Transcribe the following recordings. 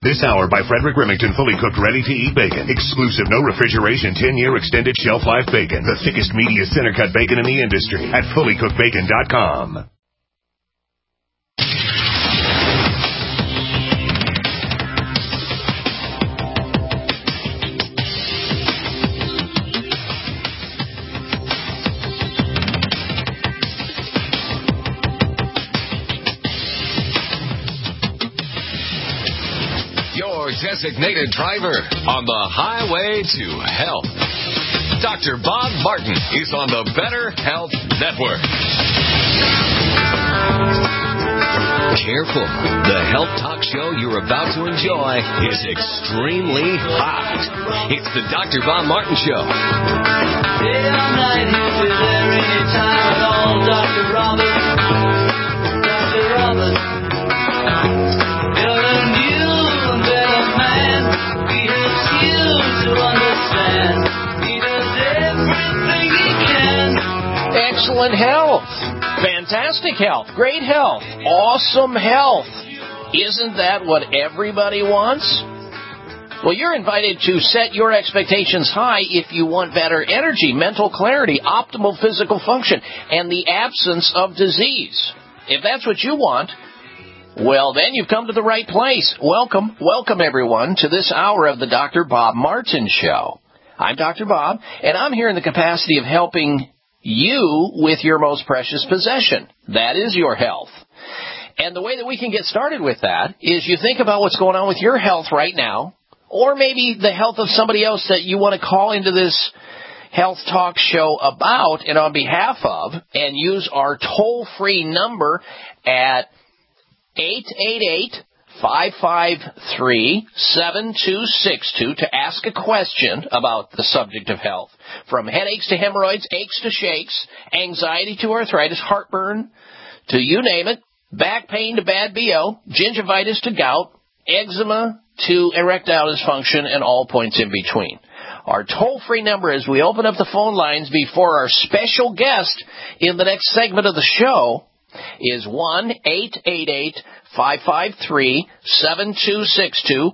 This hour by Frederick Remington, fully cooked, ready-to-eat bacon. Exclusive, no refrigeration, 10-year extended shelf life bacon. The thickest, meatiest center-cut bacon in the industry at fullycookedbacon.com. Designated driver on the highway to health. Dr. Bob Martin is on the Better Health Network. Careful. The health talk show you're about to enjoy is extremely hot. It's the Dr. Bob Martin Show. Day or night, if you're there anytime at all, Dr. Robert. Dr. Robert. You're a new and better man. He helps you to understand. He does everything he can. Excellent health. Fantastic health. Great health. Awesome health. Isn't that what everybody wants? Well, you're invited to set your expectations high if you want better energy, mental clarity, optimal physical function, and the absence of disease. If that's what you want, well, then you've come to the right place. Welcome everyone to this hour of the Dr. Bob Martin Show. I'm Dr. Bob, and I'm here in the capacity of helping you with your most precious possession. That is your health. And the way that we can get started with that is you think about what's going on with your health right now, or maybe the health of somebody else that you want to call into this health talk show about and on behalf of, and use our toll-free number at 888-553-7262 to ask a question about the subject of health. From headaches to hemorrhoids, aches to shakes, anxiety to arthritis, heartburn to you name it, back pain to bad BO, gingivitis to gout, eczema to erectile dysfunction, and all points in between. Our toll-free number as we open up the phone lines before our special guest in the next segment of the show is 1-888-553-7262,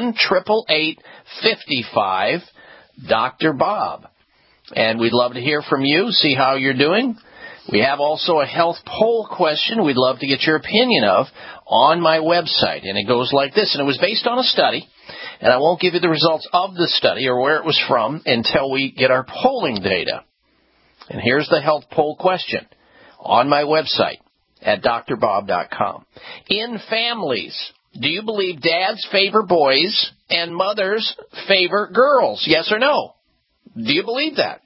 1-888-55 Dr. Bob. And we'd love to hear from you, see how you're doing. We have also a health poll question we'd love to get your opinion of on my website. And it goes like this, and it was based on a study, and I won't give you the results of the study or where it was from until we get our polling data. And here's the health poll question on my website at drbob.com. In families, do you believe dads favor boys and mothers favor girls? Yes or no? Do you believe that?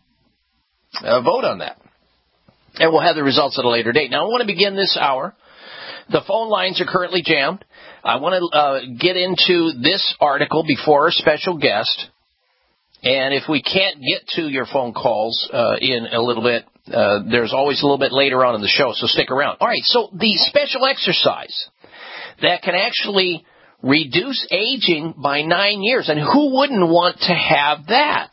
Vote on that. And we'll have the results at a later date. Now, I want to begin this hour. The phone lines are currently jammed. I want to get into this article before our special guest. And if we can't get to your phone calls in a little bit, there's always a little bit later on in the show, so stick around. All right, so the special exercise that can actually reduce aging by 9 years. And who wouldn't want to have that?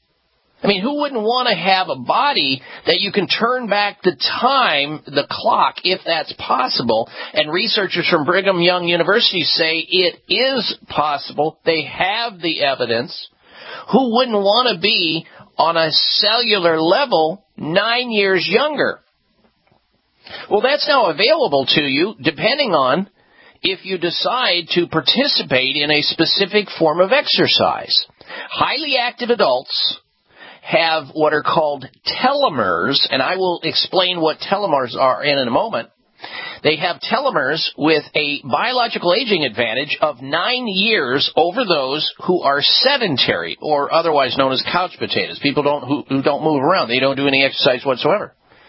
I mean, who wouldn't want to have a body that you can turn back the time, the clock, if that's possible? And researchers from Brigham Young University say it is possible. They have the evidence. Who wouldn't want to be on a cellular level 9 years younger? Well, that's now available to you depending on if you decide to participate in a specific form of exercise. Highly active adults have what are called telomeres, and I will explain what telomeres are in a moment. They have telomeres with a biological aging advantage of 9 years over those who are sedentary, or otherwise known as couch potatoes, people who don't move around. They don't do any exercise whatsoever.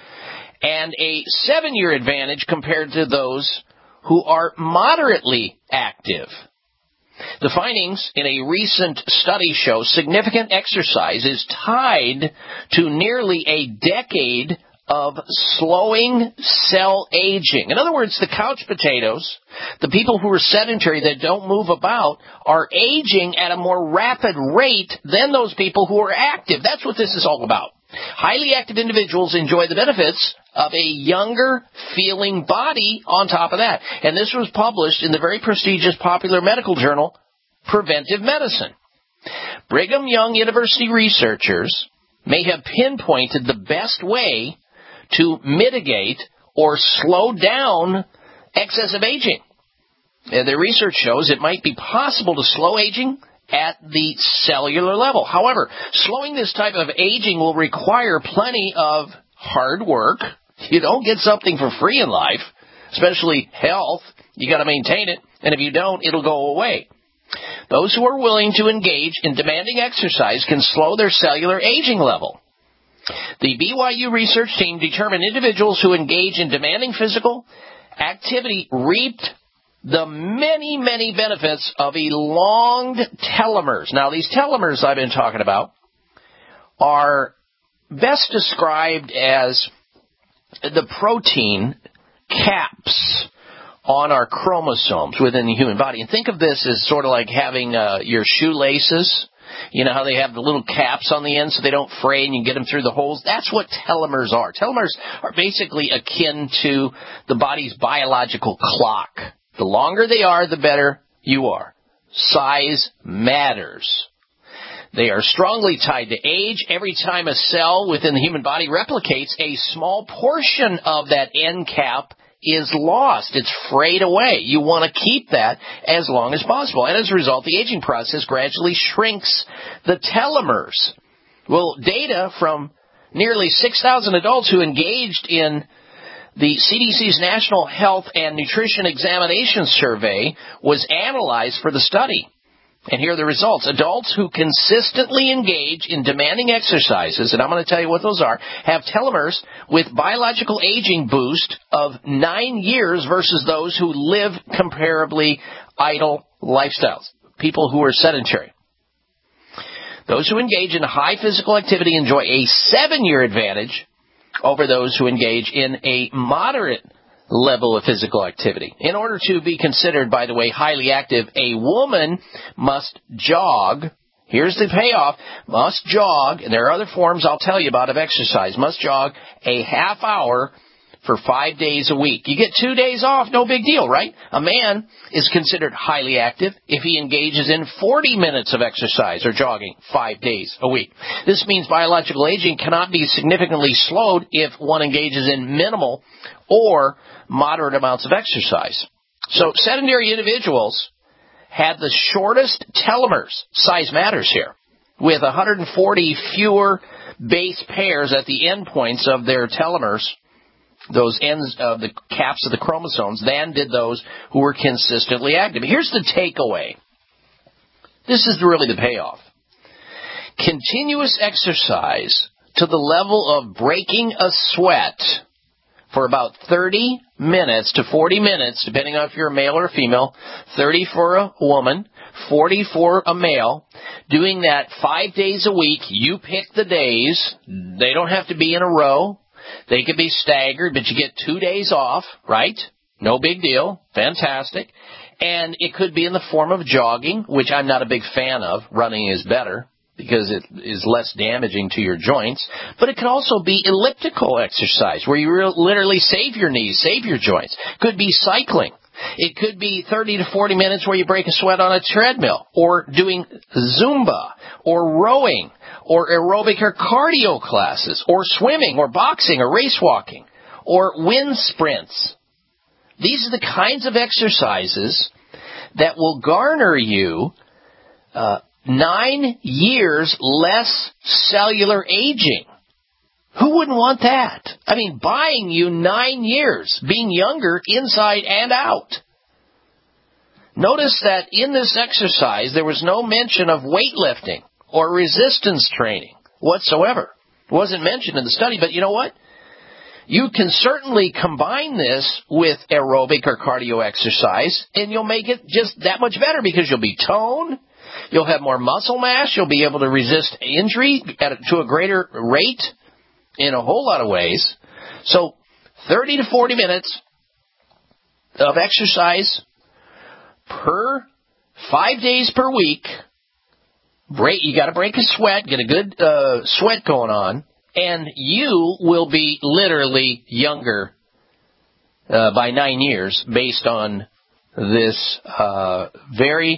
And a 7-year advantage compared to those who are moderately active. The findings in a recent study show significant exercise is tied to nearly a decade of slowing cell aging. In other words, the couch potatoes, the people who are sedentary that don't move about, are aging at a more rapid rate than those people who are active. That's what this is all about. Highly active individuals enjoy the benefits of a younger feeling body on top of that. And this was published in the very prestigious popular medical journal, preventive medicine. Brigham Young University researchers may have pinpointed the best way to mitigate or slow down excessive aging. The research shows it might be possible to slow aging at the cellular level. However, slowing this type of aging will require plenty of hard work. You don't get something for free in life, especially health. You got to maintain it, and if you don't, it'll go away. Those who are willing to engage in demanding exercise can slow their cellular aging level. The BYU research team determined individuals who engage in demanding physical activity reaped the many, many benefits of elonged telomeres. Now, these telomeres I've been talking about are best described as the protein caps on our chromosomes within the human body. And think of this as sort of like having your shoelaces. You know how they have the little caps on the end so they don't fray and you get them through the holes? That's what telomeres are. Telomeres are basically akin to the body's biological clock. The longer they are, the better you are. Size matters. They are strongly tied to age. Every time a cell within the human body replicates, a small portion of that end cap is lost. It's frayed away. You want to keep that as long as possible. And as a result, the aging process gradually shrinks the telomeres. Well, data from nearly 6,000 adults who engaged in the CDC's National Health and Nutrition Examination Survey was analyzed for the study. And here are the results. Adults who consistently engage in demanding exercises, and I'm going to tell you what those are, have telomeres with biological aging boost of 9 years versus those who live comparably idle lifestyles, people who are sedentary. Those who engage in high physical activity enjoy a 7-year advantage over those who engage in a moderate level of physical activity. In order to be considered, by the way, highly active, a woman must jog. Here's the payoff. Must jog, and there are other forms I'll tell you about of exercise, must jog a half hour for 5 days a week. You get 2 days off, no big deal, right? A man is considered highly active if he engages in 40 minutes of exercise or jogging 5 days a week. This means biological aging cannot be significantly slowed if one engages in minimal or moderate amounts of exercise. So sedentary individuals had the shortest telomeres. Size matters here. With 140 fewer base pairs at the endpoints of their telomeres, those ends of the caps of the chromosomes, than did those who were consistently active. Here's the takeaway. This is really the payoff. Continuous exercise to the level of breaking a sweat for about 30 minutes to 40 minutes, depending on if you're a male or a female, 30 for a woman, 40 for a male, doing that 5 days a week. You pick the days. They don't have to be in a row. They could be staggered, but you get 2 days off, right? No big deal. Fantastic. And it could be in the form of jogging, which I'm not a big fan of. Running is better because it is less damaging to your joints. But it could also be elliptical exercise where you literally save your knees, save your joints. Could be cycling. It could be 30 to 40 minutes where you break a sweat on a treadmill, or doing Zumba, or rowing, or aerobic or cardio classes, or swimming, or boxing, or race walking, or wind sprints. These are the kinds of exercises that will garner you 9 years less cellular aging. Who wouldn't want that? I mean, buying you 9 years, being younger inside and out. Notice that in this exercise, there was no mention of weightlifting or resistance training whatsoever. It wasn't mentioned in the study, but you know what? You can certainly combine this with aerobic or cardio exercise, and you'll make it just that much better because you'll be toned, you'll have more muscle mass, you'll be able to resist injury to a greater rate in a whole lot of ways. So 30 to 40 minutes of exercise per 5 days per week. You got to break a sweat, get a good sweat going on, and you will be literally younger by 9 years based on this very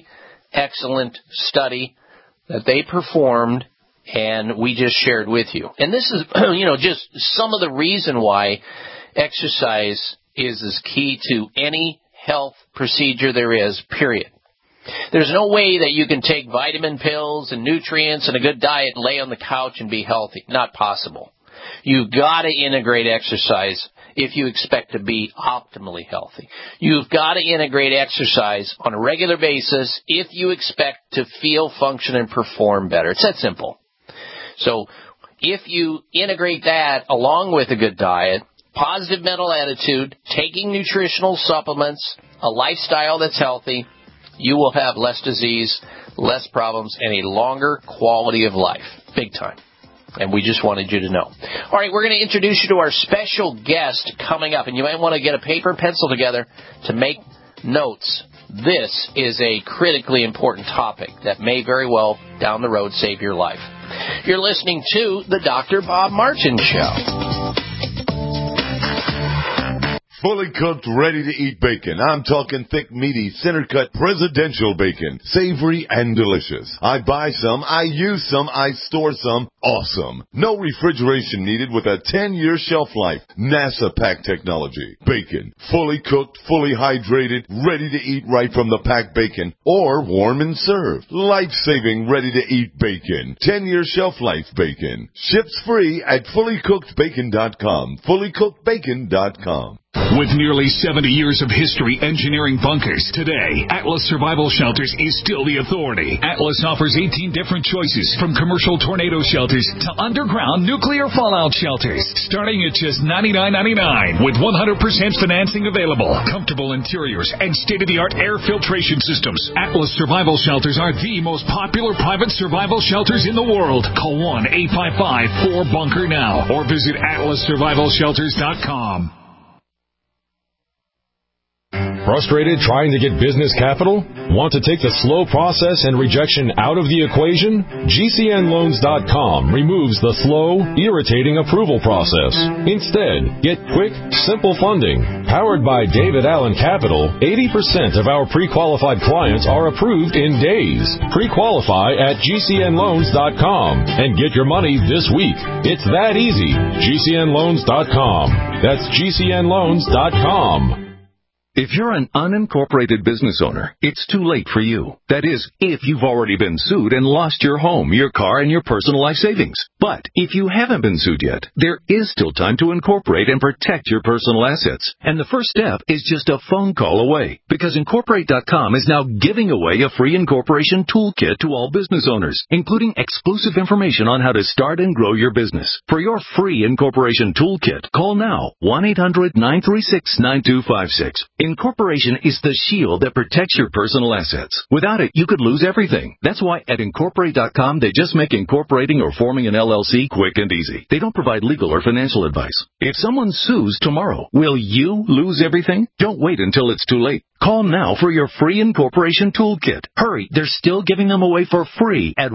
excellent study that they performed, and we just shared with you. And this is, just some of the reason why exercise is as key to any health procedure there is, period. There's no way that you can take vitamin pills and nutrients and a good diet and lay on the couch and be healthy. Not possible. You've got to integrate exercise if you expect to be optimally healthy. You've got to integrate exercise on a regular basis if you expect to feel, function, and perform better. It's that simple. So if you integrate that along with a good diet, positive mental attitude, taking nutritional supplements, a lifestyle that's healthy, you will have less disease, less problems, and a longer quality of life. Big time. And we just wanted you to know. All right, we're going to introduce you to our special guest coming up. And you might want to get a paper and pencil together to make notes. This is a critically important topic that may very well, down the road, save your life. You're listening to the Dr. Bob Martin Show. Fully cooked, ready-to-eat bacon. I'm talking thick, meaty, center-cut, presidential bacon. Savory and delicious. I buy some, I use some, I store some. Awesome. No refrigeration needed with a 10-year shelf life. NASA pack technology. Bacon. Fully cooked, fully hydrated, ready to eat right from the packed bacon. Or warm and served. Life-saving, ready-to-eat bacon. 10-year shelf life bacon. Ships free at fullycookedbacon.com. Fullycookedbacon.com. With nearly 70 years of history engineering bunkers, today, Atlas Survival Shelters is still the authority. Atlas offers 18 different choices, from commercial tornado shelters to underground nuclear fallout shelters, starting at just $99.99 with 100% financing available, comfortable interiors, and state-of-the-art air filtration systems. Atlas Survival Shelters are the most popular private survival shelters in the world. Call 1-855-4BUNKER now or visit atlassurvivalshelters.com. Frustrated trying to get business capital? Want to take the slow process and rejection out of the equation? GCNloans.com removes the slow, irritating approval process. Instead, get quick, simple funding. Powered by David Allen Capital, 80% of our pre-qualified clients are approved in days. Pre-qualify at GCNloans.com and get your money this week. It's that easy. GCNloans.com. That's GCNloans.com. If you're an unincorporated business owner, it's too late for you. That is, if you've already been sued and lost your home, your car, and your personal life savings. But if you haven't been sued yet, there is still time to incorporate and protect your personal assets. And the first step is just a phone call away, because Incorporate.com is now giving away a free incorporation toolkit to all business owners, including exclusive information on how to start and grow your business. For your free incorporation toolkit, call now, 1-800-936-9256. Incorporation is the shield that protects your personal assets. Without it, you could lose everything. That's why at Incorporate.com, they just make incorporating or forming an LLC quick and easy. They don't provide legal or financial advice. If someone sues tomorrow, will you lose everything? Don't wait until it's too late. Call now for your free incorporation toolkit. Hurry, they're still giving them away for free at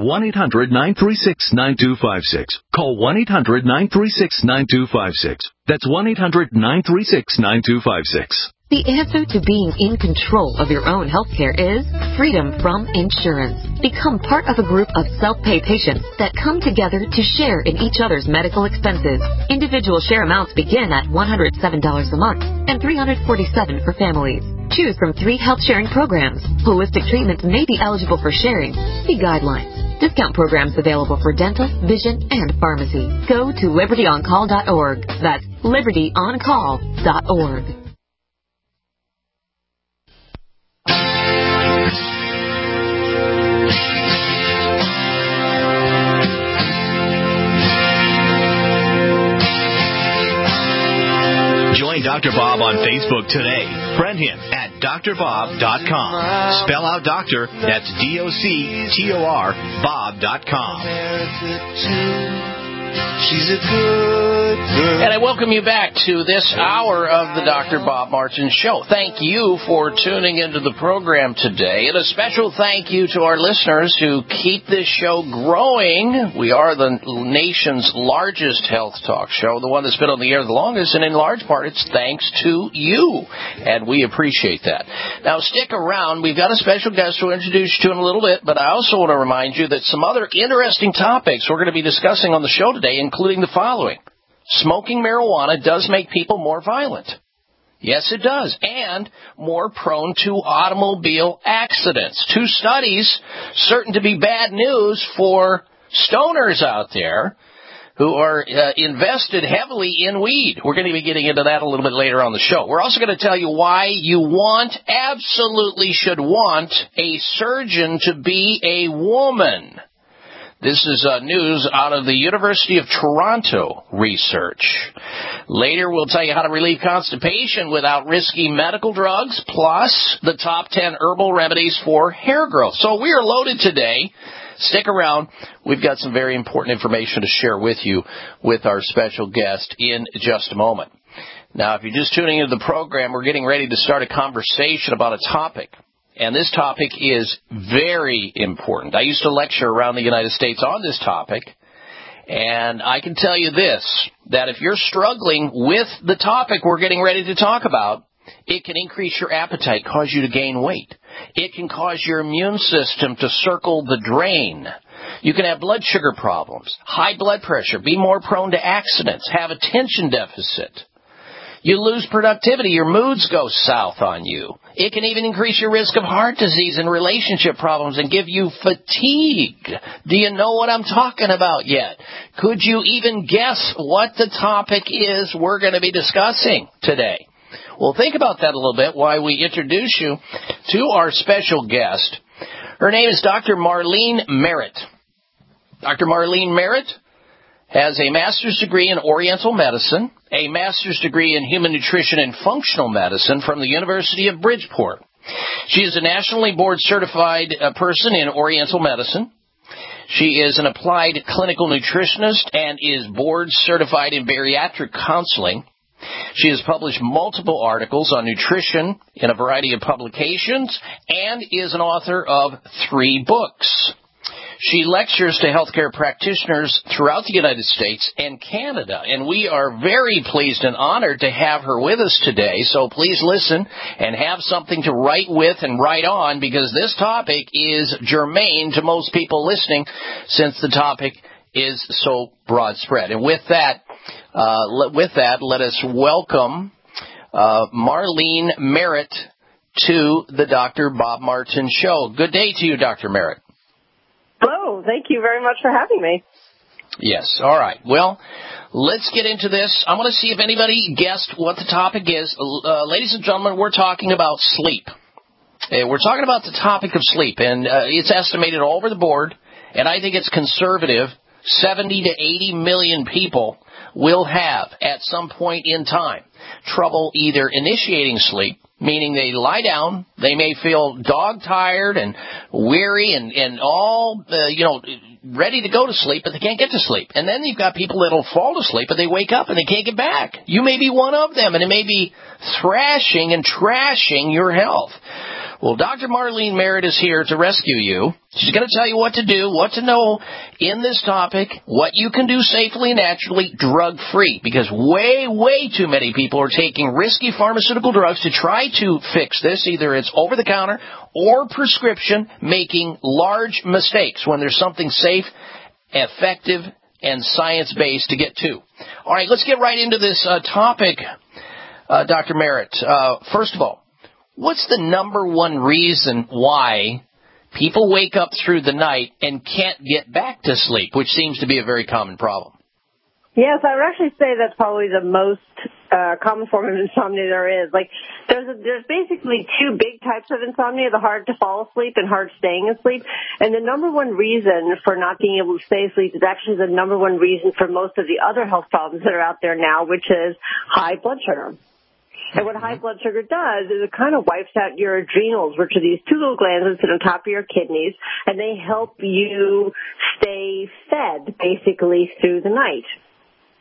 1-800-936-9256. Call 1-800-936-9256. That's 1-800-936-9256. The answer to being in control of your own healthcare is freedom from insurance. Become part of a group of self-pay patients that come together to share in each other's medical expenses. Individual share amounts begin at $107 a month and $347 for families. Choose from 3 health sharing programs. Holistic treatments may be eligible for sharing. See guidelines. Discount programs available for dental, vision, and pharmacy. Go to libertyoncall.org. That's libertyoncall.org. Join Dr. Bob on Facebook today. Friend him at drbob.com. Spell out doctor, that's DOCTOR, Bob.com. She's a good And I welcome you back to this hour of the Dr. Bob Martin Show. Thank you for tuning into the program today. And a special thank you to our listeners who keep this show growing. We are the nation's largest health talk show, the one that's been on the air the longest, and in large part it's thanks to you. And we appreciate that. Now stick around. We've got a special guest we'll introduce you to in a little bit, but I also want to remind you that some other interesting topics we're going to be discussing on the show today, including the following. Smoking marijuana does make people more violent. Yes, it does. And more prone to automobile accidents. 2 studies certain to be bad news for stoners out there who are invested heavily in weed. We're going to be getting into that a little bit later on the show. We're also going to tell you why you absolutely should want a surgeon to be a woman. This is news out of the University of Toronto research. Later, we'll tell you how to relieve constipation without risky medical drugs, plus the top 10 herbal remedies for hair growth. So we are loaded today. Stick around. We've got some very important information to share with you with our special guest in just a moment. Now, if you're just tuning into the program, we're getting ready to start a conversation about a topic. And this topic is very important. I used to lecture around the United States on this topic, and I can tell you this, that if you're struggling with the topic we're getting ready to talk about, it can increase your appetite, cause you to gain weight. It can cause your immune system to circle the drain. You can have blood sugar problems, high blood pressure, be more prone to accidents, have attention deficit. You lose productivity. Your moods go south on you. It can even increase your risk of heart disease and relationship problems and give you fatigue. Do you know what I'm talking about yet? Could you even guess what the topic is we're going to be discussing today? Well, think about that a little bit while we introduce you to our special guest. Her name is Dr. Marlene Merritt. Dr. Marlene Merritt has a master's degree in Oriental Medicine, a master's degree in Human Nutrition and Functional Medicine from the University of Bridgeport. She is a nationally board-certified person in Oriental Medicine. She is an applied clinical nutritionist and is board-certified in bariatric counseling. She has published multiple articles on nutrition in a variety of publications and is an author of 3 books. She lectures to healthcare practitioners throughout the United States and Canada, and we are very pleased and honored to have her with us today. So please listen and have something to write with and write on, because this topic is germane to most people listening, since the topic is so broad spread. And with that, let us welcome Marlene Merritt to the Dr. Bob Martin Show. Good day to you, Dr. Merritt. Hello. Thank you very much for having me. Yes. All right. Well, let's get into this. I want to see if anybody guessed what the topic is. Ladies and gentlemen, we're talking about sleep. We're talking about the topic of sleep, and it's estimated all over the board, and I think it's conservative, 70 to 80 million people will have, at some point in time, trouble either initiating sleep, meaning they lie down, they may feel dog-tired and weary and all, ready to go to sleep, but they can't get to sleep. And then you've got people that'll fall to sleep, but they wake up and they can't get back. You may be one of them, and it may be thrashing and trashing your health. Well, Dr. Marlene Merritt is here to rescue you. She's going to tell you what to do, what to know in this topic, what you can do safely and naturally, drug-free, because way, way too many people are taking risky pharmaceutical drugs to try to fix this. Either it's over-the-counter or prescription, making large mistakes when there's something safe, effective, and science-based to get to. All right, let's get right into this topic, Dr. Merritt. First of all, what's the number one reason why people wake up through the night and can't get back to sleep, which seems to be a very common problem? Yes, I would actually say that's probably the most common form of insomnia there is. There's basically 2 big types of insomnia, the hard to fall asleep and hard staying asleep. And the number one reason for not being able to stay asleep is actually the number one reason for most of the other health problems that are out there now, which is high blood sugar. And what high blood sugar does is it kind of wipes out your adrenals, which are these 2 little glands that sit on top of your kidneys, and they help you stay fed, basically, through the night.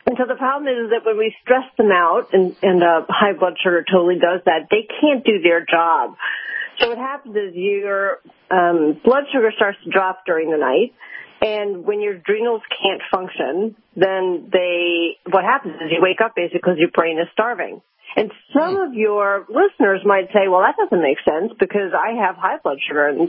And so the problem is that when we stress them out, and high blood sugar totally does that, they can't do their job. So what happens is your blood sugar starts to drop during the night, and when your adrenals can't function, then what happens is you wake up basically because your brain is starving. And some of your listeners might say, well, that doesn't make sense because I have high blood sugar, and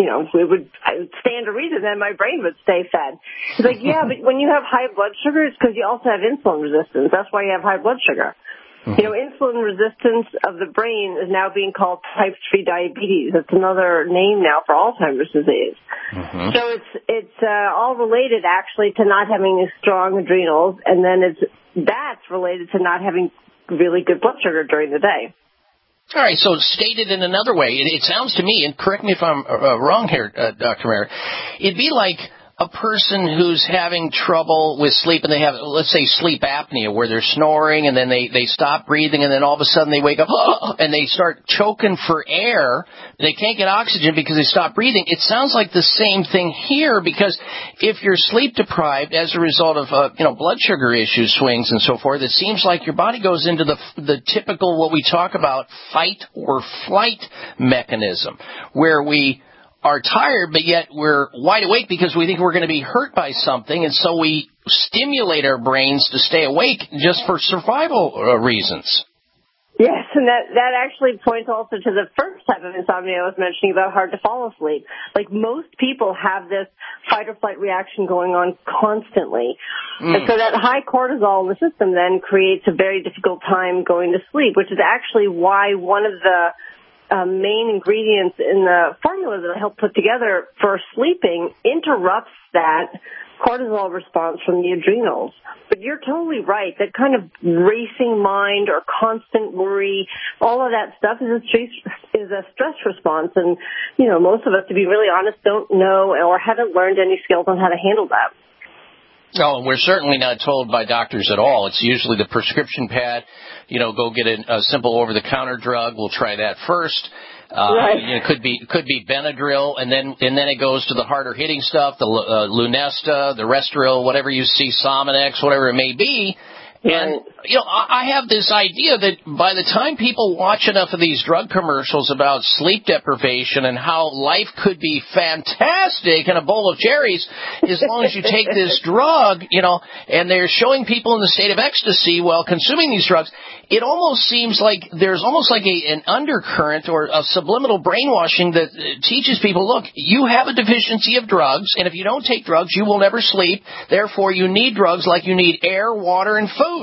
I would stand to reason that my brain would stay fed. It's like, yeah, but when you have high blood sugar, it's because you also have insulin resistance. That's why you have high blood sugar. Insulin resistance of the brain is now being called type 3 diabetes. It's another name now for Alzheimer's disease. So it's all related actually to not having strong adrenals, and then that's related to not having really good blood sugar during the day. All right, so stated in another way, it sounds to me, and correct me if I'm wrong here, Dr. Merritt, it'd be like a person who's having trouble with sleep and they have, let's say, sleep apnea where they're snoring and then they stop breathing and then all of a sudden they wake up and they start choking for air. They can't get oxygen because they stop breathing. It sounds like the same thing here because if you're sleep deprived as a result of, blood sugar issues, swings and so forth, it seems like your body goes into the typical, what we talk about, fight or flight mechanism where we are tired, but yet we're wide awake because we think we're going to be hurt by something, and so we stimulate our brains to stay awake just for survival reasons. Yes, and that actually points also to the first type of insomnia I was mentioning about hard to fall asleep. Like most people have this fight or flight reaction going on constantly. And so that high cortisol in the system then creates a very difficult time going to sleep, which is actually why one of the main ingredients in the formula that I helped put together for sleeping interrupts that cortisol response from the adrenals. But you're totally right. That kind of racing mind or constant worry, all of that stuff is a stress response. And, most of us, to be really honest, don't know or haven't learned any skills on how to handle that. No, we're certainly not told by doctors at all. It's usually the prescription pad. Go get a simple over-the-counter drug. We'll try that first. Right. It could be Benadryl, and then it goes to the harder hitting stuff, the Lunesta, the Restoril, whatever you see, Sominex, whatever it may be. And, I have this idea that by the time people watch enough of these drug commercials about sleep deprivation and how life could be fantastic in a bowl of cherries as long as you take this drug, and they're showing people in the state of ecstasy while consuming these drugs, it almost seems like there's almost like an undercurrent or a subliminal brainwashing that teaches people, look, you have a deficiency of drugs, and if you don't take drugs, you will never sleep. Therefore, you need drugs like you need air, water, and food.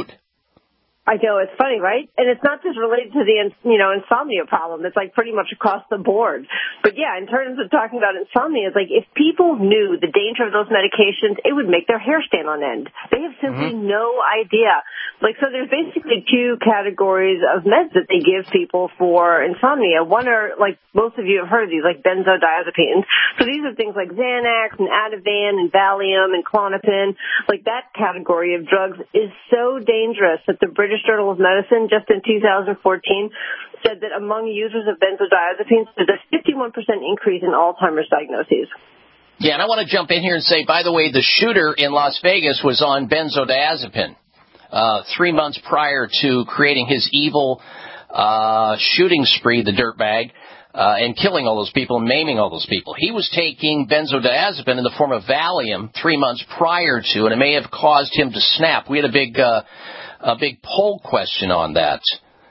I know, it's funny, right? And it's not just related to the, insomnia problem. It's like pretty much across the board. But yeah, in terms of talking about insomnia, it's like if people knew the danger of those medications, it would make their hair stand on end. They have simply no idea. So there's basically two categories of meds that they give people for insomnia. One are, like most of you have heard of these, like benzodiazepines. So these are things like Xanax and Ativan and Valium and Klonopin. Like that category of drugs is so dangerous that the British Journal of Medicine, just in 2014, said that among users of benzodiazepines, there's a 51% increase in Alzheimer's diagnoses. Yeah, and I want to jump in here and say, by the way, the shooter in Las Vegas was on benzodiazepine 3 months prior to creating his evil shooting spree, the dirtbag, and killing all those people and maiming all those people. He was taking benzodiazepine in the form of Valium 3 months prior to, and it may have caused him to snap. We had a big poll question on that,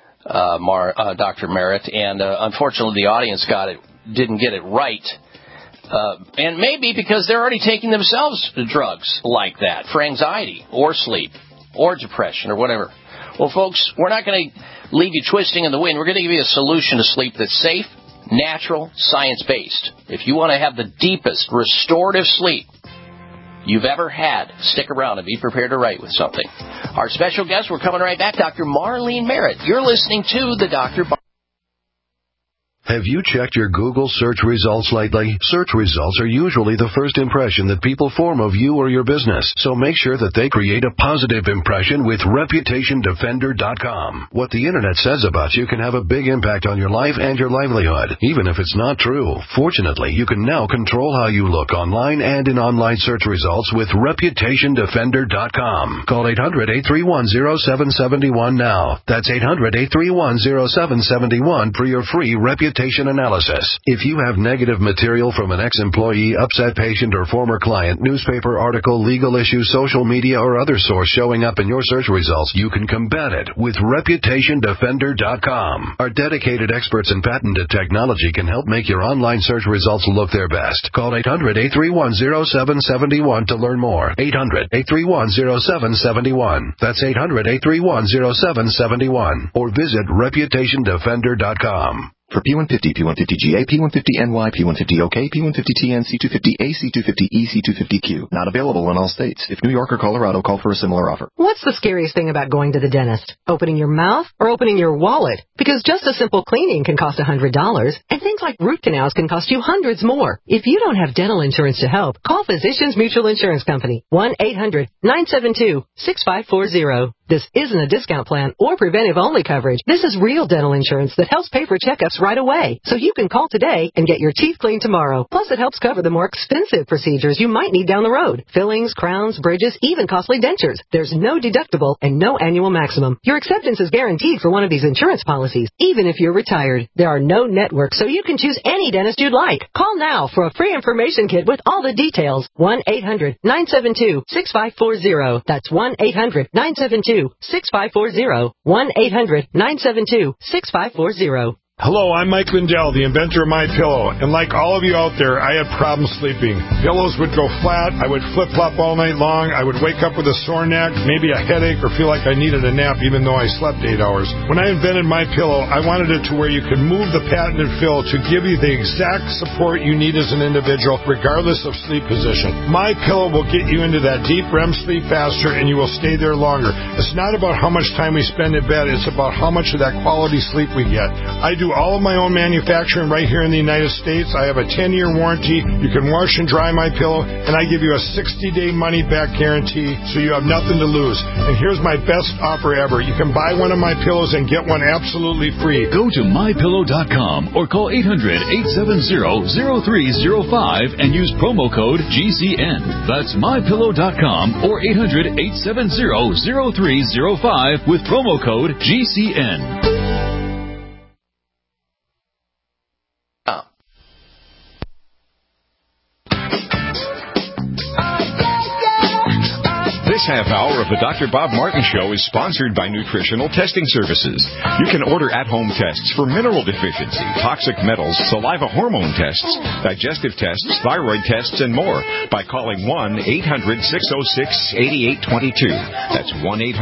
Dr. Merritt, and unfortunately the audience didn't get it right. And maybe because they're already taking themselves drugs like that for anxiety or sleep or depression or whatever. Well, folks, we're not going to leave you twisting in the wind. We're going to give you a solution to sleep that's safe, natural, science-based. If you want to have the deepest restorative sleep you've ever had, stick around and be prepared to write with something. Our special guest, we're coming right back, Dr. Marlene Merritt. You're listening to the Dr. Have you checked your Google search results lately? Search results are usually the first impression that people form of you or your business, so make sure that they create a positive impression with ReputationDefender.com. What the Internet says about you can have a big impact on your life and your livelihood, even if it's not true. Fortunately, you can now control how you look online and in online search results with ReputationDefender.com. Call 800-831-0771 now. That's 800-831-0771 for your free reputation analysis. If you have negative material from an ex-employee, upset patient, or former client, newspaper article, legal issue, social media, or other source showing up in your search results, you can combat it with ReputationDefender.com. Our dedicated experts in patented technology can help make your online search results look their best. Call 800-831-0771 to learn more. 800-831-0771. That's 800-831-0771. Or visit ReputationDefender.com. For P150, P150GA, P150NY, P150OK, P150TN, C250A, C250E, C250Q. Not available in all states. If New York or Colorado, call for a similar offer. What's the scariest thing about going to the dentist? Opening your mouth or opening your wallet? Because just a simple cleaning can cost $100, and things like root canals can cost you hundreds more. If you don't have dental insurance to help, call Physicians Mutual Insurance Company. 1-800-972-6540. This isn't a discount plan or preventive-only coverage. This is real dental insurance that helps pay for checkups right away. So you can call today and get your teeth cleaned tomorrow. Plus, it helps cover the more expensive procedures you might need down the road. Fillings, crowns, bridges, even costly dentures. There's no deductible and no annual maximum. Your acceptance is guaranteed for one of these insurance policies, even if you're retired. There are no networks, so you can choose any dentist you'd like. Call now for a free information kit with all the details. 1-800-972-6540. That's 1-800-972-6540. 1-800-972-6540. Hello, I'm Mike Lindell, the inventor of MyPillow, and like all of you out there, I had problems sleeping. Pillows would go flat, I would flip-flop all night long, I would wake up with a sore neck, maybe a headache, or feel like I needed a nap even though I slept 8 hours. When I invented MyPillow, I wanted it to where you could move the patented fill to give you the exact support you need as an individual, regardless of sleep position. MyPillow will get you into that deep REM sleep faster, and you will stay there longer. It's not about how much time we spend in bed, it's about how much of that quality sleep we get. I do all of my own manufacturing right here in the United States. I have a 10-year warranty. You can wash and dry MyPillow, and I give you a 60-day money-back guarantee, so you have nothing to lose. And here's my best offer ever. You can buy one of my pillows and get one absolutely free. Go to MyPillow.com or call 800-870-0305 and use promo code GCN. That's MyPillow.com or 800-870-0305 with promo code GCN. This half hour of the Dr. Bob Martin Show is sponsored by Nutritional Testing Services. You can order at-home tests for mineral deficiency, toxic metals, saliva hormone tests, digestive tests, thyroid tests, and more by calling 1-800-606-8822. That's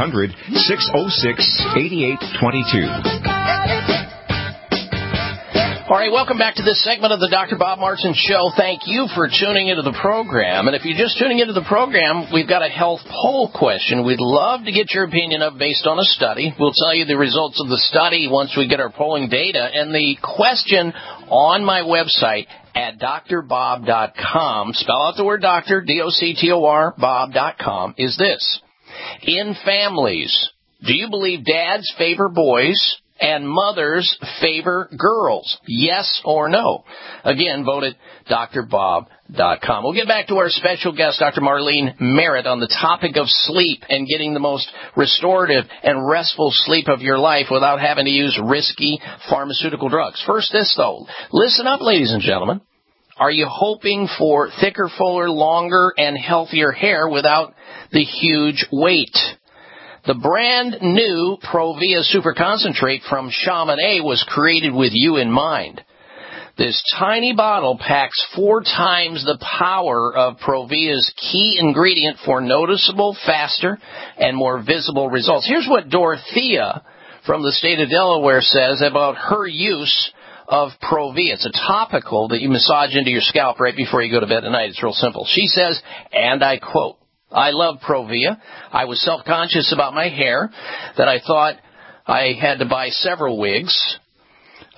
1-800-606-8822. All right, welcome back to this segment of the Dr. Bob Martin Show. Thank you for tuning into the program. And if you're just tuning into the program, we've got a health poll question we'd love to get your opinion of based on a study. We'll tell you the results of the study once we get our polling data. And the question on my website at drbob.com, spell out the word doctor, D-O-C-T-O-R, bob.com, is this. In families, do you believe dads favor boys and mothers favor girls? Yes or no? Again, vote at drbob.com. We'll get back to our special guest, Dr. Marlene Merritt, on the topic of sleep and getting the most restorative and restful sleep of your life without having to use risky pharmaceutical drugs. First, this, though. Listen up, ladies and gentlemen. Are you hoping for thicker, fuller, longer, and healthier hair without the huge weight? The brand new Provia Super Concentrate from Shaman A was created with you in mind. This tiny bottle packs 4 times the power of Provia's key ingredient for noticeable, faster, and more visible results. Here's what Dorothea from the state of Delaware says about her use of Provia. It's a topical that you massage into your scalp right before you go to bed at night. It's real simple. She says, and I quote, I love Provia. I was self-conscious about my hair, that I thought I had to buy several wigs.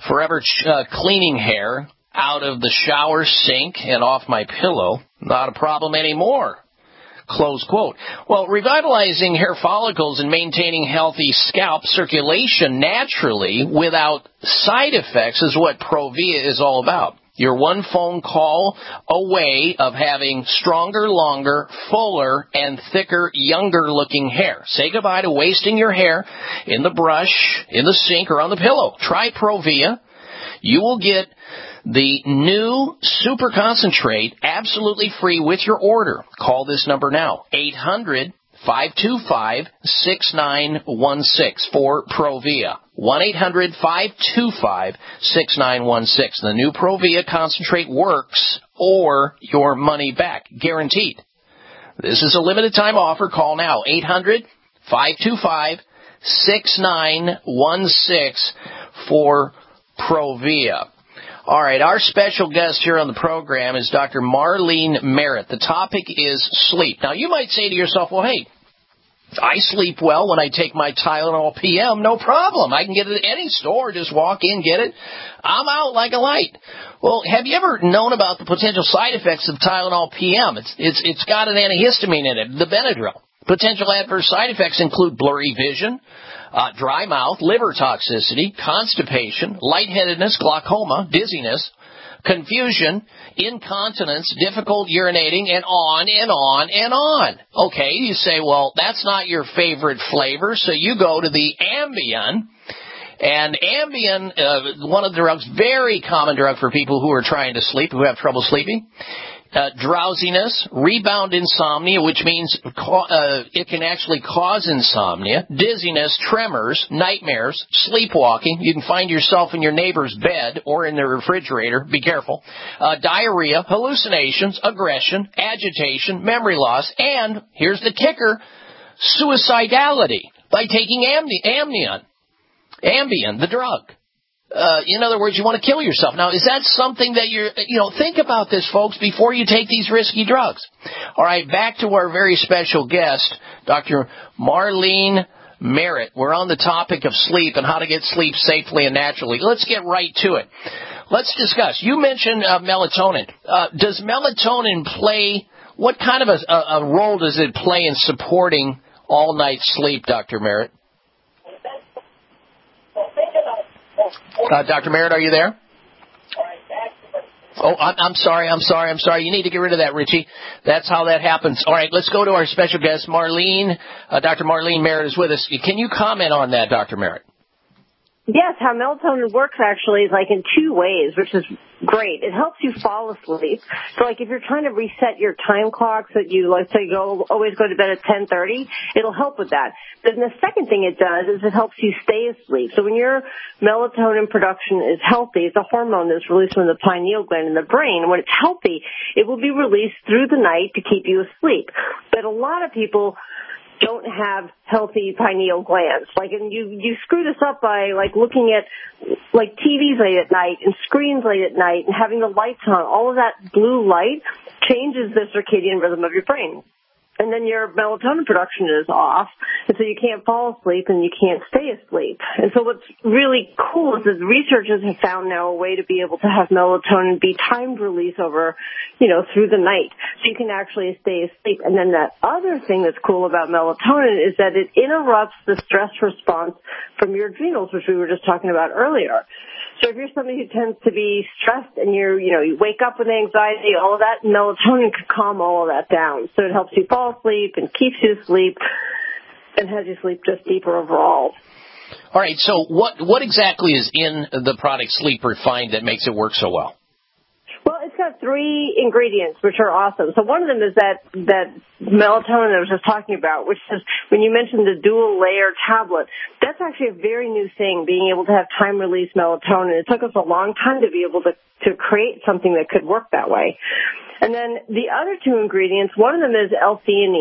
forever cleaning hair out of the shower sink and off my pillow. Not a problem anymore. Close quote. Well, revitalizing hair follicles and maintaining healthy scalp circulation naturally without side effects is what Provia is all about. You're one phone call away of having stronger, longer, fuller, and thicker, younger-looking hair. Say goodbye to wasting your hair in the brush, in the sink, or on the pillow. Try Provia. You will get the new Super Concentrate absolutely free with your order. Call this number now, 800-525-6916 for Provia. 1-800-525-6916. The new Provia Concentrate works or your money back. Guaranteed. This is a limited time offer. Call now, 800-525-6916 for Provia. All right, our special guest here on the program is Dr. Marlene Merritt. The topic is sleep. Now, you might say to yourself, well, hey, I sleep well when I take my Tylenol PM. No problem. I can get it at any store. Just walk in, get it. I'm out like a light. Well, have you ever known about the potential side effects of Tylenol PM? It's got an antihistamine in it, the Benadryl. Potential adverse side effects include blurry vision, dry mouth, liver toxicity, constipation, lightheadedness, glaucoma, dizziness, confusion, incontinence, difficult urinating, and on and on and on. Okay, you say, well, that's not your favorite flavor, so you go to the Ambien. And Ambien, one of the drugs, very common drug for people who are trying to sleep, who have trouble sleeping. Drowsiness, rebound insomnia, which means it can actually cause insomnia, dizziness, tremors, nightmares, sleepwalking. You can find yourself in your neighbor's bed or in the refrigerator. Be careful. Diarrhea, hallucinations, aggression, agitation, memory loss, and, here's the kicker, suicidality by taking Ambien, the drug. In other words, you want to kill yourself. Now, is that something that think about this, folks, before you take these risky drugs. All right, back to our very special guest, Dr. Marlene Merritt. We're on the topic of sleep and how to get sleep safely and naturally. Let's get right to it. Let's discuss. You mentioned melatonin. Does melatonin play, what kind of a role does it play in supporting all-night sleep, Dr. Merritt? Dr. Merritt, are you there? Oh, I'm sorry. You need to get rid of that, Richie. That's how that happens. All right, let's go to our special guest, Marlene. Dr. Marlene Merritt is with us. Can you comment on that, Dr. Merritt? Yes, how melatonin works actually is like in two ways, which is great. It helps you fall asleep. So like if you're trying to reset your time clock so that you, let's say, always go to bed at 10:30, it'll help with that. Then the second thing it does is it helps you stay asleep. So when your melatonin production is healthy, it's a hormone that's released from the pineal gland in the brain. And when it's healthy, it will be released through the night to keep you asleep. But a lot of people don't have healthy pineal glands. And you screw this up by looking at TVs late at night and screens late at night and having the lights on. All of that blue light changes the circadian rhythm of your brain. And then your melatonin production is off, and so you can't fall asleep and you can't stay asleep. And so what's really cool is that researchers have found now a way to be able to have melatonin be timed release over, through the night, so you can actually stay asleep. And then that other thing that's cool about melatonin is that it interrupts the stress response from your adrenals, which we were just talking about earlier. So if you're somebody who tends to be stressed and you wake up with anxiety, all of that, melatonin can calm all of that down. So it helps you fall asleep and keeps you asleep and has you sleep just deeper overall. All right, so what exactly is in the product Sleep Refined that makes it work so well? Well, it's got 3 ingredients, which are awesome. So one of them is that melatonin I was just talking about, which is, when you mentioned the dual-layer tablet, that's actually a very new thing, being able to have time-release melatonin. It took us a long time to be able to create something that could work that way. And then the other 2 ingredients, one of them is L-theanine,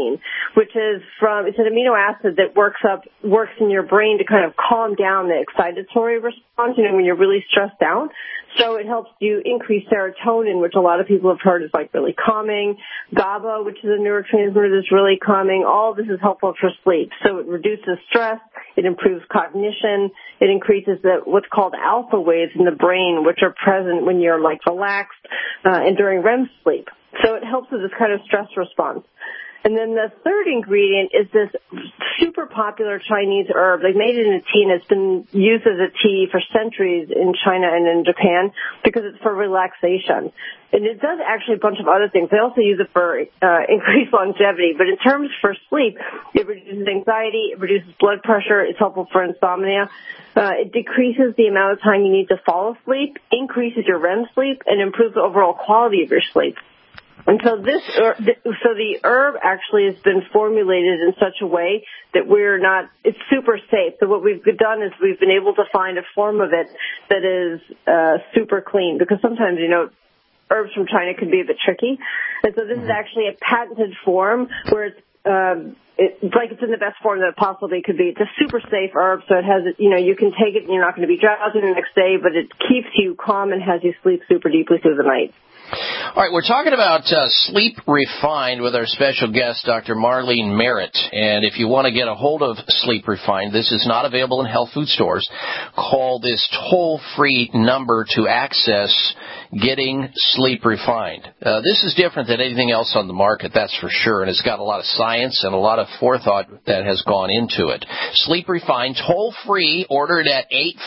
which is it's an amino acid that works in your brain to kind of calm down the excitatory response, when you're really stressed out. So it helps you increase serotonin, which a lot of people have heard is like really calming. GABA, which is a neurotransmitter that's really calming. All of this is helpful for sleep. So it reduces stress. It improves cognition. It increases what's called alpha waves in the brain, which are present when you're like relaxed and during REM sleep. So it helps with this kind of stress response. And then the third ingredient is this super popular Chinese herb. They made it in a tea, and it's been used as a tea for centuries in China and in Japan because it's for relaxation. And it does actually a bunch of other things. They also use it for increased longevity. But in terms for sleep, it reduces anxiety, it reduces blood pressure, it's helpful for insomnia. It decreases the amount of time you need to fall asleep, increases your REM sleep, and improves the overall quality of your sleep. And so the herb actually has been formulated in such a way that it's super safe. So what we've done is we've been able to find a form of it that is super clean, because sometimes, herbs from China can be a bit tricky. And so this is actually a patented form where it's in the best form that it possibly could be. It's a super safe herb, so it has, you can take it and you're not going to be drowsy the next day, but it keeps you calm and has you sleep super deeply through the night. All right, we're talking about Sleep Refined with our special guest, Dr. Marlene Merritt. And if you want to get a hold of Sleep Refined, this is not available in health food stores. Call this toll-free number to access Getting Sleep Refined. This is different than anything else on the market, that's for sure, and it's got a lot of science and a lot of forethought that has gone into it. Sleep Refined, toll-free, ordered at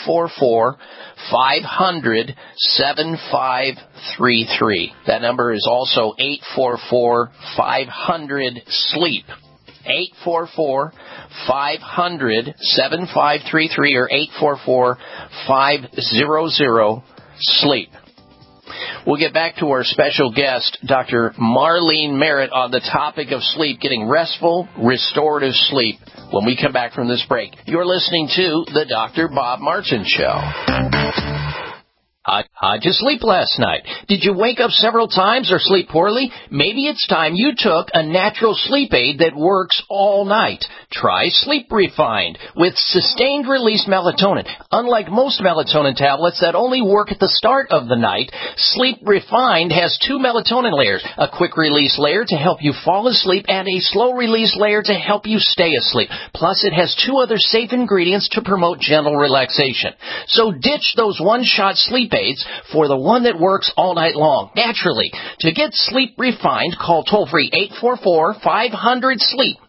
844-500-7533. That number is also 844-500-SLEEP. 844-500-7533 or 844-500-SLEEP. We'll get back to our special guest, Dr. Marlene Merritt, on the topic of sleep, getting restful, restorative sleep, when we come back from this break. You're listening to The Dr. Bob Martin Show. How'd you sleep last night? Did you wake up several times or sleep poorly? Maybe it's time you took a natural sleep aid that works all night. Try Sleep Refined with sustained release melatonin. Unlike most melatonin tablets that only work at the start of the night, Sleep Refined has 2 melatonin layers, a quick release layer to help you fall asleep and a slow release layer to help you stay asleep. Plus, it has 2 other safe ingredients to promote gentle relaxation. So ditch those one-shot sleep aids for the one that works all night long, naturally. To get Sleep Refined, call toll-free 844-500-SLEEP.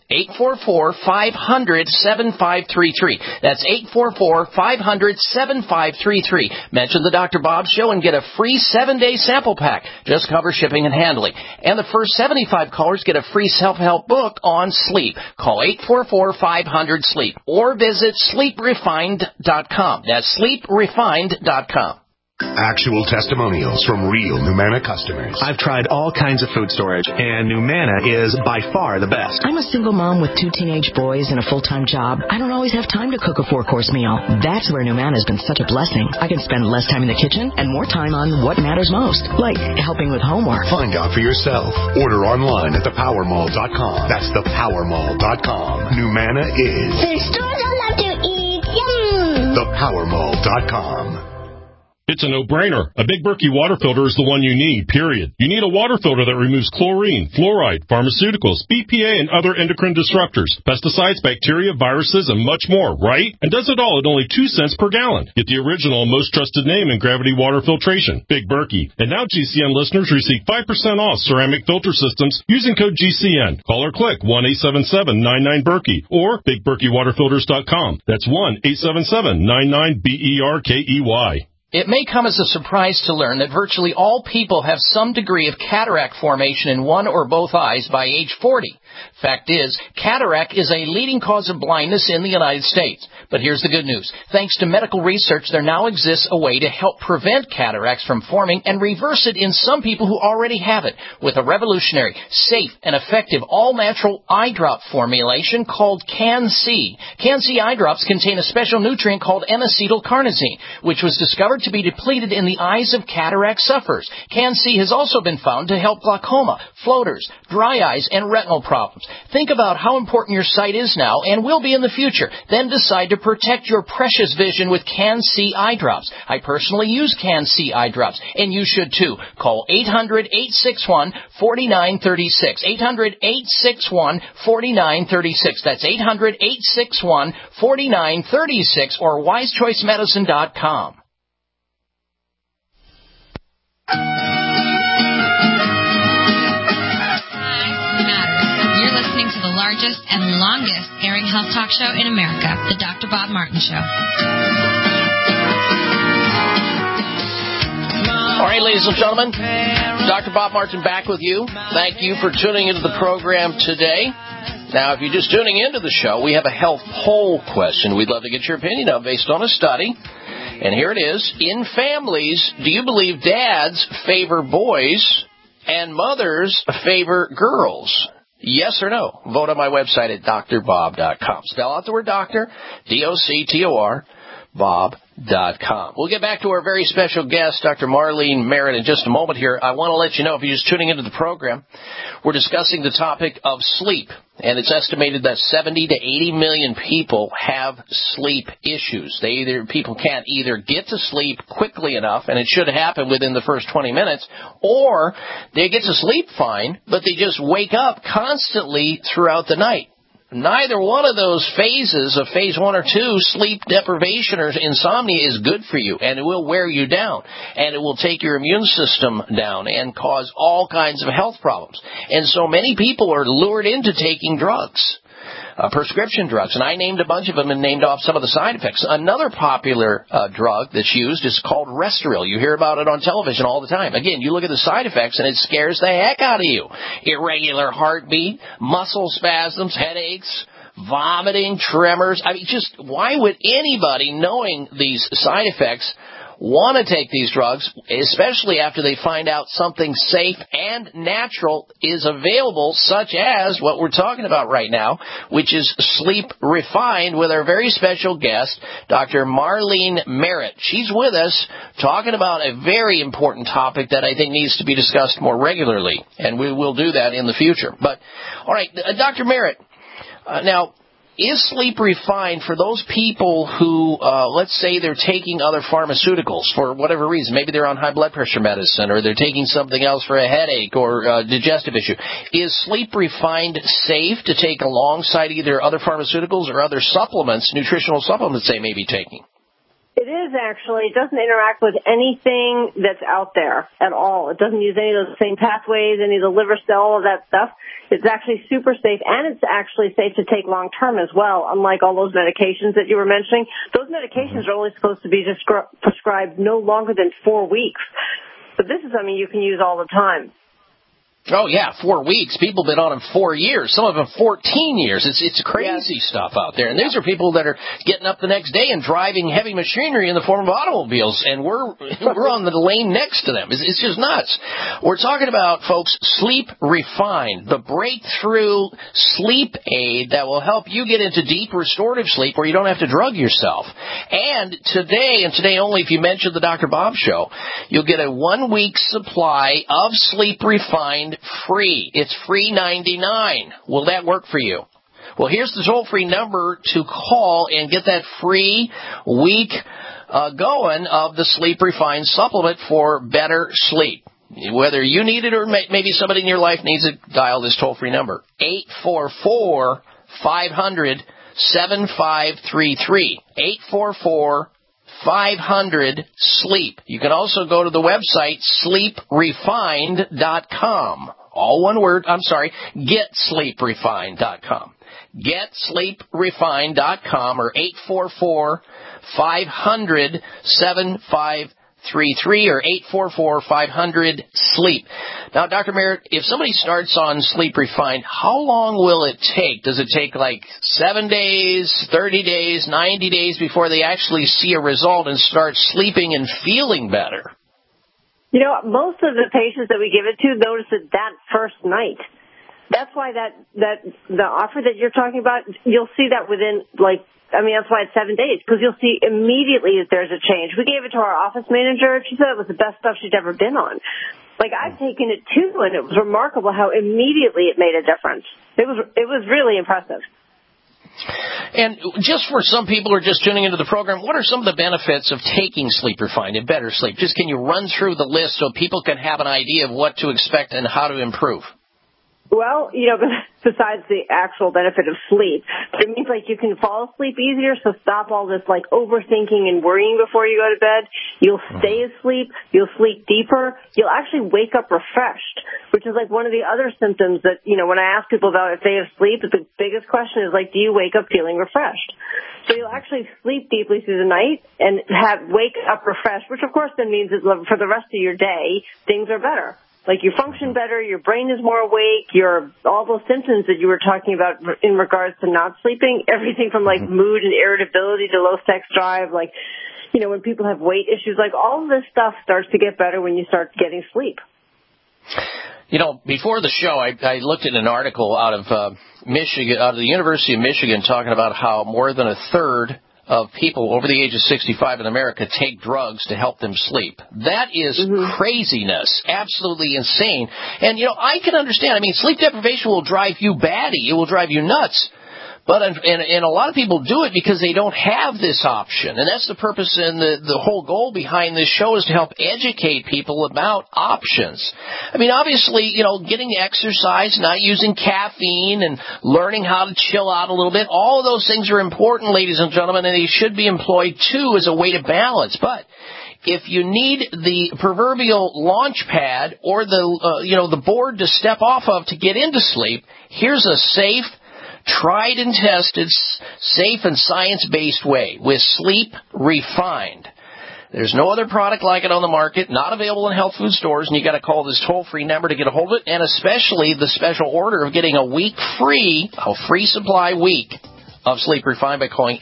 844-500-7533. That's 844-500-7533. Mention the Dr. Bob Show and get a free 7-day sample pack. Just cover shipping and handling. And the first 75 callers get a free self-help book on sleep. Call 844-500-SLEEP or visit sleeprefined.com. That's sleeprefined.com. Actual testimonials from real Numana customers. I've tried all kinds of food storage, and Numana is by far the best. I'm a single mom with 2 teenage boys and a full-time job. I don't always have time to cook a 4-course meal. That's where Numana has been such a blessing. I can spend less time in the kitchen and more time on what matters most, like helping with homework. Find out for yourself. Order online at thepowermall.com. That's thepowermall.com. Numana is... The stores I love to eat. Yum! Thepowermall.com. It's a no-brainer. A Big Berkey water filter is the one you need, period. You need a water filter that removes chlorine, fluoride, pharmaceuticals, BPA, and other endocrine disruptors, pesticides, bacteria, viruses, and much more, right? And does it all at only 2 cents per gallon. Get the original and most trusted name in gravity water filtration, Big Berkey. And now GCN listeners receive 5% off ceramic filter systems using code GCN. Call or click 1-877-99-BERKEY or BigBerkeyWaterFilters.com. That's 1-877-99-BERKEY. It may come as a surprise to learn that virtually all people have some degree of cataract formation in one or both eyes by age 40. Fact is, cataract is a leading cause of blindness in the United States. But here's the good news. Thanks to medical research, there now exists a way to help prevent cataracts from forming and reverse it in some people who already have it with a revolutionary, safe, and effective all-natural eye drop formulation called Can-C. Can-C eye drops contain a special nutrient called N-acetylcarnosine, which was discovered to be depleted in the eyes of cataract sufferers. CanC has also been found to help glaucoma, floaters, dry eyes, and retinal problems. Think about how important your sight is now and will be in the future. Then decide to protect your precious vision with CanC eye drops. I personally use CanC eye drops, and you should too. Call 800-861-4936. 800-861-4936. That's 800-861-4936 or wisechoicemedicine.com. You're listening to the largest and longest airing health talk show in America, The Dr. Bob Martin Show. All right, ladies and gentlemen, Dr. Bob Martin back with you. Thank you for tuning into the program today. Now, if you're just tuning into the show, we have a health poll question we'd love to get your opinion of based on a study. And here it is. In families, do you believe dads favor boys and mothers favor girls? Yes or no? Vote on my website at drbob.com. Spell out the word doctor, D-O-C-T-O-R, Bob.com. We'll get back to our very special guest, Dr. Marlene Merritt, in just a moment here. I want to let you know, if you're just tuning into the program, we're discussing the topic of sleep. And it's estimated that 70 to 80 million people have sleep issues. People can't either get to sleep quickly enough, and it should happen within the first 20 minutes, or they get to sleep fine, but they just wake up constantly throughout the night. Neither one of those phases of phase 1 or 2, sleep deprivation or insomnia, is good for you, and it will wear you down, and it will take your immune system down and cause all kinds of health problems. And so many people are lured into taking drugs, prescription drugs, and I named a bunch of them and named off some of the side effects. Another popular drug that's used is called Restoril. You hear about it on television all the time. Again, you look at the side effects and it scares the heck out of you. Irregular heartbeat, muscle spasms, headaches, vomiting, tremors. I mean, just why would anybody, knowing these side effects, want to take these drugs, especially after they find out something safe and natural is available, such as what we're talking about right now, which is Sleep Refined, with our very special guest, Dr. Marlene Merritt. She's with us talking about a very important topic that I think needs to be discussed more regularly, and we will do that in the future. But, all right, Dr. Merritt, now, is Sleep Refined for those people who, let's say they're taking other pharmaceuticals for whatever reason? Maybe they're on high blood pressure medicine, or they're taking something else for a headache or a digestive issue. Is Sleep Refined safe to take alongside either other pharmaceuticals or other supplements, nutritional supplements they may be taking? It is actually. It doesn't interact with anything that's out there at all. It doesn't use any of those same pathways, any of the liver cell, all of that stuff. It's actually super safe, and it's actually safe to take long term as well, unlike all those medications that you were mentioning. Those medications are only supposed to be prescribed no longer than 4 weeks. But this is something you can use all the time. Oh, yeah, 4 weeks. People have been on them 4 years. Some of them 14 years. It's crazy stuff out there. And these are people that are getting up the next day and driving heavy machinery in the form of automobiles, and we're on the lane next to them. It's just nuts. We're talking about, folks, Sleep Refined, the breakthrough sleep aid that will help you get into deep restorative sleep where you don't have to drug yourself. And today only, if you mention the Dr. Bob Show, you'll get a 1 week supply of Sleep Refined free. It's free $99. Will that work for you? Well, here's the toll-free number to call and get that free week going of the Sleep Refined supplement for better sleep. Whether you need it or maybe somebody in your life needs it, dial this toll-free number, 844-500-7533, 844-500-SLEEP. You can also go to the website sleeprefined.com. All one word, GetSleepRefined.com. GetSleepRefined.com or 844-500-7533 or 844-500-SLEEP. Now, Dr. Merritt, if somebody starts on Sleep Refined, how long will it take? Does it take like 7 days, 30 days, 90 days before they actually see a result and start sleeping and feeling better? You know, most of the patients that we give it to notice it that first night. that's why the offer that you're talking about, you'll see that within, that's why it's 7 days, because you'll see immediately that there's a change. We gave it to our office manager. She said it was the best stuff she'd ever been on. I've taken it too, and it was remarkable how immediately it made a difference. It was really impressive. And just for some people who are just tuning into the program, what are some of the benefits of taking Sleep Refined and Better Sleep? Just can you run through the list so people can have an idea of what to expect and how to improve? Well, besides the actual benefit of sleep, it means you can fall asleep easier, so stop all this overthinking and worrying before you go to bed. You'll stay asleep. You'll sleep deeper. You'll actually wake up refreshed, which is one of the other symptoms that, when I ask people about if they have sleep, the biggest question is do you wake up feeling refreshed? So you'll actually sleep deeply through the night and wake up refreshed, which of course then means that for the rest of your day, things are better. You function better, your brain is more awake, all those symptoms that you were talking about in regards to not sleeping, everything from mood and irritability to low sex drive, when people have weight issues, all of this stuff starts to get better when you start getting sleep. Before the show, I looked at an article out of Michigan, out of the University of Michigan, talking about how more than a third of people over the age of 65 in America take drugs to help them sleep. That is craziness, absolutely insane. And, I can understand. Sleep deprivation will drive you batty. It will drive you nuts. But and a lot of people do it because they don't have this option. And that's the purpose and the whole goal behind this show is to help educate people about options. Obviously, getting exercise, not using caffeine, and learning how to chill out a little bit, all of those things are important, ladies and gentlemen, and they should be employed, too, as a way to balance. But if you need the proverbial launch pad or the board to step off of to get into sleep, here's a safe, tried and tested, safe and science-based way with Sleep Refined. There's no other product like it on the market, not available in health food stores, and you got to call this toll-free number to get a hold of it, and especially the special order of getting a free supply week of Sleep Refined by calling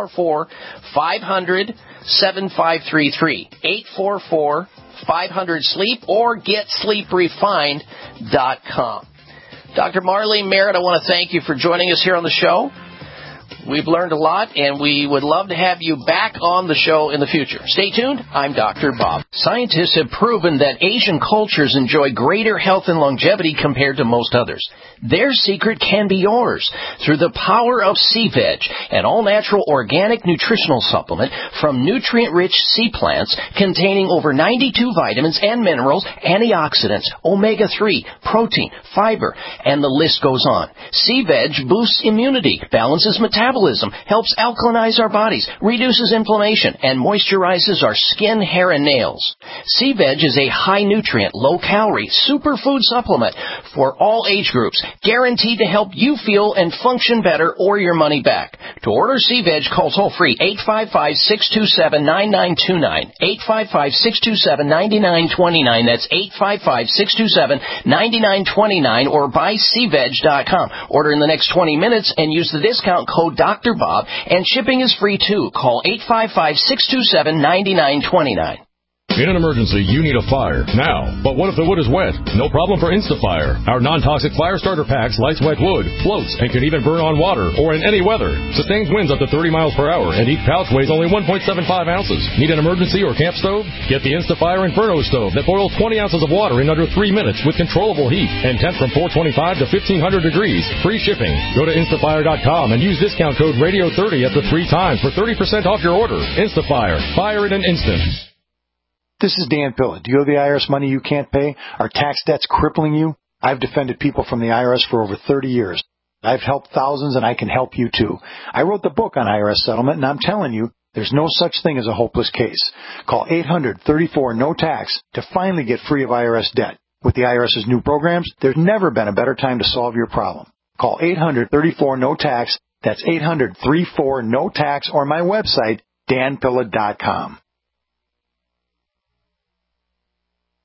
844-500-7533, 844-500-SLEEP, or GetSleepRefined.com. Dr. Marlene Merritt, I want to thank you for joining us here on the show. We've learned a lot, and we would love to have you back on the show in the future. Stay tuned. I'm Dr. Bob. Scientists have proven that Asian cultures enjoy greater health and longevity compared to most others. Their secret can be yours through the power of Sea Veg, an all-natural organic nutritional supplement from nutrient-rich sea plants containing over 92 vitamins and minerals, antioxidants, omega-3, protein, fiber, and the list goes on. Sea Veg boosts immunity, balances metabolism, helps alkalinize our bodies, reduces inflammation, and moisturizes our skin, hair, and nails. Sea Veg is a high-nutrient, low-calorie superfood supplement for all age groups, guaranteed to help you feel and function better or your money back. To order Sea Veg, call toll-free 855-627-9929, 855-627-9929. That's 855-627-9929, or buy SeaVeg.com. Order in the next 20 minutes and use the discount code Dr. Bob, and shipping is free too. Call 855-627-9929. In an emergency, you need a fire now. But what if the wood is wet? No problem for InstaFire. Our non-toxic fire starter packs lights wet wood, floats, and can even burn on water or in any weather. Sustains winds up to 30 miles per hour, and each pouch weighs only 1.75 ounces. Need an emergency or camp stove? Get the InstaFire Inferno stove that boils 20 ounces of water in under 3 minutes with controllable heat and temp from 425 to 1500 degrees. Free shipping. Go to Instafire.com and use discount code Radio30 up to 3 times for 30% off your order. Instafire. Fire in an instant. This is Dan Pilla. Do you owe the IRS money you can't pay? Are tax debts crippling you? I've defended people from the IRS for over 30 years. I've helped thousands, and I can help you too. I wrote the book on IRS settlement, and I'm telling you, there's no such thing as a hopeless case. Call 800-34-NO-TAX to finally get free of IRS debt. With the IRS's new programs, there's never been a better time to solve your problem. Call 800-34-NO-TAX. That's 800-34-NO-TAX, or my website, danpilla.com.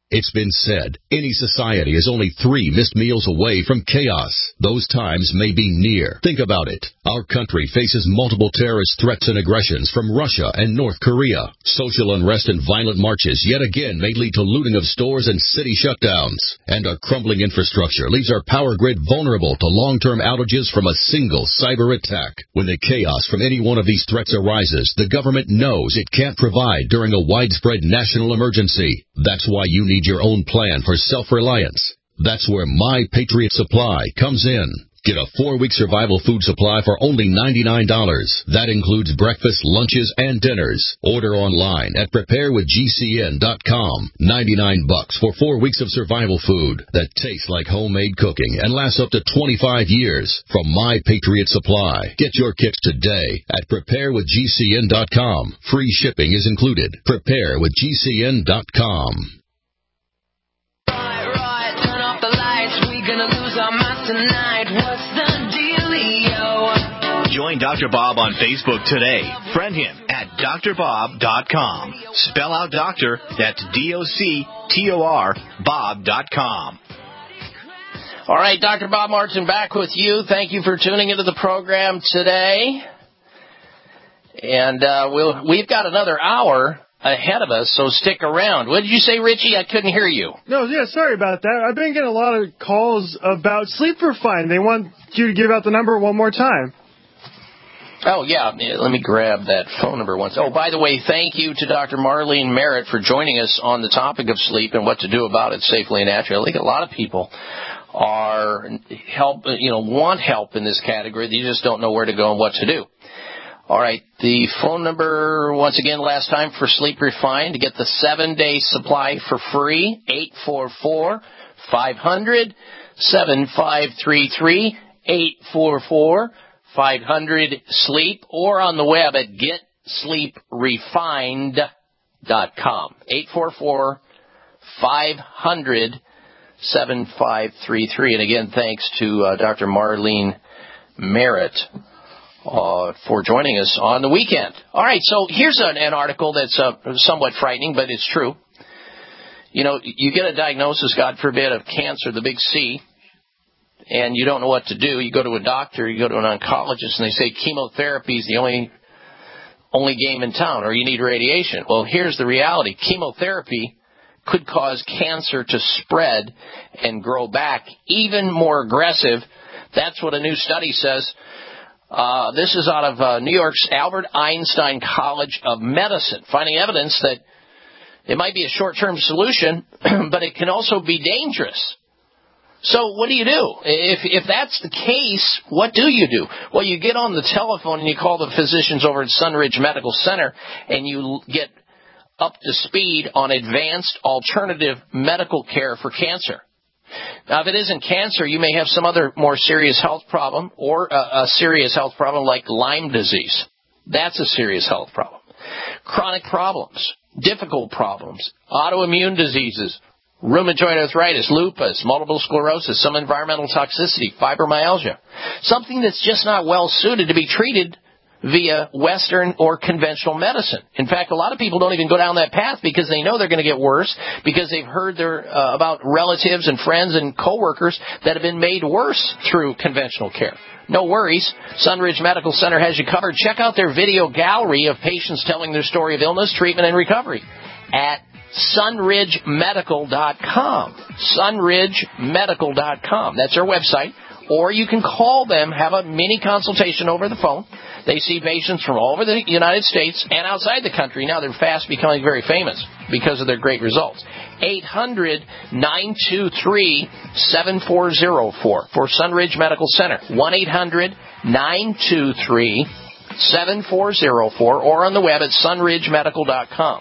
It's been said, any society is only 3 missed meals away from chaos. Those times may be near. Think about it. Our country faces multiple terrorist threats and aggressions from Russia and North Korea. Social unrest and violent marches yet again may lead to looting of stores and city shutdowns. And our crumbling infrastructure leaves our power grid vulnerable to long-term outages from a single cyber attack. When the chaos from any one of these threats arises, the government knows it can't provide during a widespread national emergency. That's why you need your own plan for self-reliance. That's where My Patriot Supply comes in. Get a 4-week survival food supply for only $99. That includes breakfast, lunches, and dinners. Order online at preparewithgcn.com. $99 for 4 weeks of survival food that tastes like homemade cooking and lasts up to 25 years from My Patriot Supply. Get your kits today at preparewithgcn.com. Free shipping is included. Preparewithgcn.com. Join Dr. Bob on Facebook today. Friend him at drbob.com. Spell out doctor, that's D-O-C-T-O-R, Bob.com. All right, Dr. Bob Martin back with you. Thank you for tuning into the program today. And we've got another hour ahead of us, so stick around. What did you say, Richie? I couldn't hear you. No, yeah, sorry about that. I've been getting a lot of calls about Sleep for Fine. They want you to give out the number one more time. Oh, yeah. Let me grab that phone number once. Oh, by the way, thank you to Dr. Marlene Merritt for joining us on the topic of sleep and what to do about it safely and naturally. I think a lot of people want help in this category. They just don't know where to go and what to do. All right, the phone number, once again, last time for Sleep Refined, to get the 7-day supply for free, 844-500-7533, 844-500-SLEEP, or on the web at GetSleepRefined.com, 844-500-7533. And again, thanks to Dr. Marlene Merritt for joining us on the weekend. All right, so here's an article that's somewhat frightening, but it's true. You know, you get a diagnosis, God forbid, of cancer, the big C, and you don't know what to do. You go to a doctor, you go to an oncologist, and they say chemotherapy is the only game in town, or you need radiation. Well, here's the reality. Chemotherapy could cause cancer to spread and grow back even more aggressive. That's what a new study says. This is out of New York's Albert Einstein College of Medicine, finding evidence that it might be a short-term solution, but it can also be dangerous. So what do you do? If that's the case, what do you do? Well, you get on the telephone and you call the physicians over at Sunridge Medical Center, and you get up to speed on advanced alternative medical care for cancer. Now, if it isn't cancer, you may have some other more serious health problem, or a serious health problem like Lyme disease. That's a serious health problem. Chronic problems, difficult problems, autoimmune diseases, rheumatoid arthritis, lupus, multiple sclerosis, some environmental toxicity, fibromyalgia. Something that's just not well suited to be treated via Western or conventional medicine. In fact, a lot of people don't even go down that path because they know they're going to get worse, because they've heard about relatives and friends and coworkers that have been made worse through conventional care. No worries. Sunridge Medical Center has you covered. Check out their video gallery of patients telling their story of illness, treatment, and recovery at sunridgemedical.com. sunridgemedical.com. That's their website. Or you can call them, have a mini consultation over the phone. They see patients from all over the United States and outside the country. Now they're fast becoming very famous because of their great results. 800-923-7404 for Sunridge Medical Center. 1-800-923-7404 or on the web at sunridgemedical.com.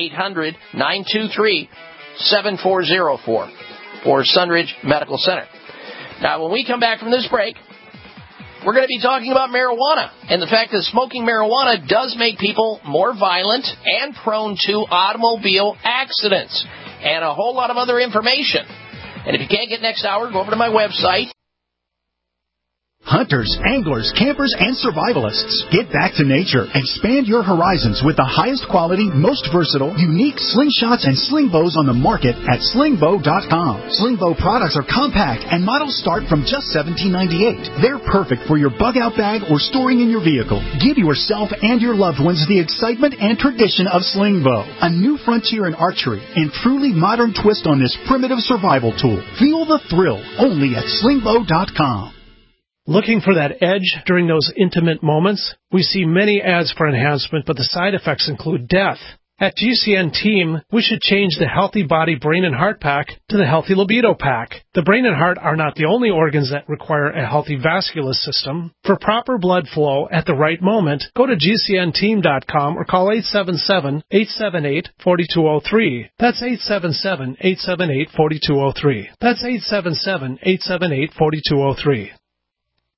800-923-7404 for Sunridge Medical Center. Now, when we come back from this break, we're going to be talking about marijuana and the fact that smoking marijuana does make people more violent and prone to automobile accidents and a whole lot of other information. And if you can't get next hour, go over to my website. Hunters, anglers, campers, and survivalists. Get back to nature. Expand your horizons with the highest quality, most versatile, unique slingshots and sling bows on the market at slingbow.com. Slingbow products are compact and models start from just $17.98. They're perfect for your bug-out bag or storing in your vehicle. Give yourself and your loved ones the excitement and tradition of Slingbow, a new frontier in archery and truly modern twist on this primitive survival tool. Feel the thrill only at slingbow.com. Looking for that edge during those intimate moments? We see many ads for enhancement, but the side effects include death. At GCN Team, we should change the Healthy Body, Brain, and Heart Pack to the Healthy Libido Pack. The brain and heart are not the only organs that require a healthy vascular system. For proper blood flow at the right moment, go to GCNteam.com or call 877-878-4203. That's 877-878-4203. That's 877-878-4203.